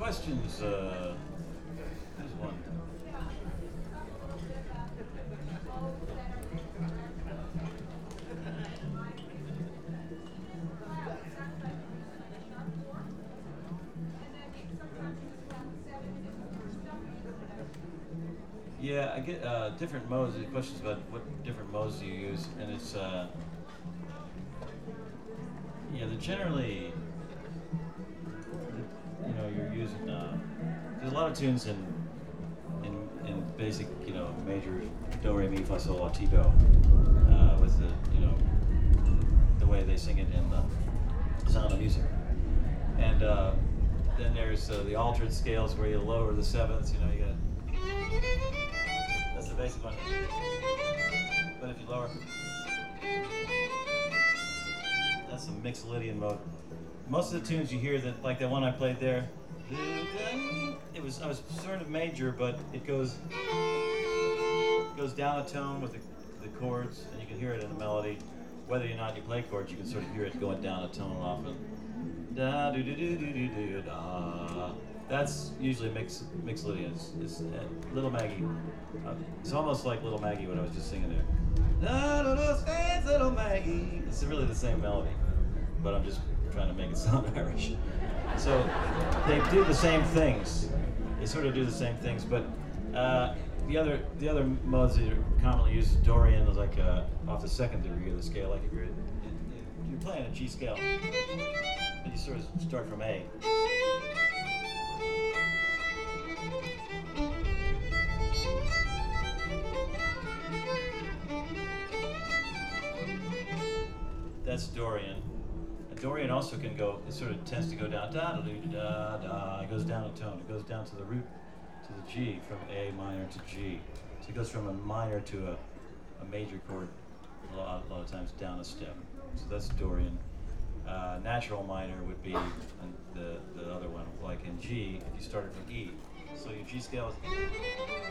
questions? There's one. Yeah, I get different modes. The questions about what different modes do you use, and it's yeah, they're generally you're using there's a lot of tunes in basic major do re mi fa sol la ti do with the the way they sing it in the Sound of Music, and then there's the altered scales where you lower the sevenths. You got that's the basic one. But if you lower, that's a Mixolydian mode. Most of the tunes you hear that, like that one I played there, I was sort of major, but it goes down a tone with the chords, and you can hear it in the melody. Whether or not you play chords, you can sort of hear it going down a tone often. Da do do do do do do da. That's usually Mixolydian. It's Little Maggie. It's almost like Little Maggie what I was just singing there. Da da da, stands Little Maggie. It's really the same melody, but I'm just trying to make it sound Irish. So they do the same things. They sort of do the same things, but the other modes that are commonly used is Dorian, is like off the second degree of the scale, like if you're playing a G scale, and you sort of start from A. That's Dorian. And Dorian also can go, it sort of tends to go down, da da da da, it goes down a tone, it goes down to the root, to the G, from A minor to G. So it goes from a minor to a major chord, a lot of times down a step. So that's Dorian. Natural minor would be the other one, like in G, if you started from E. So your G scale is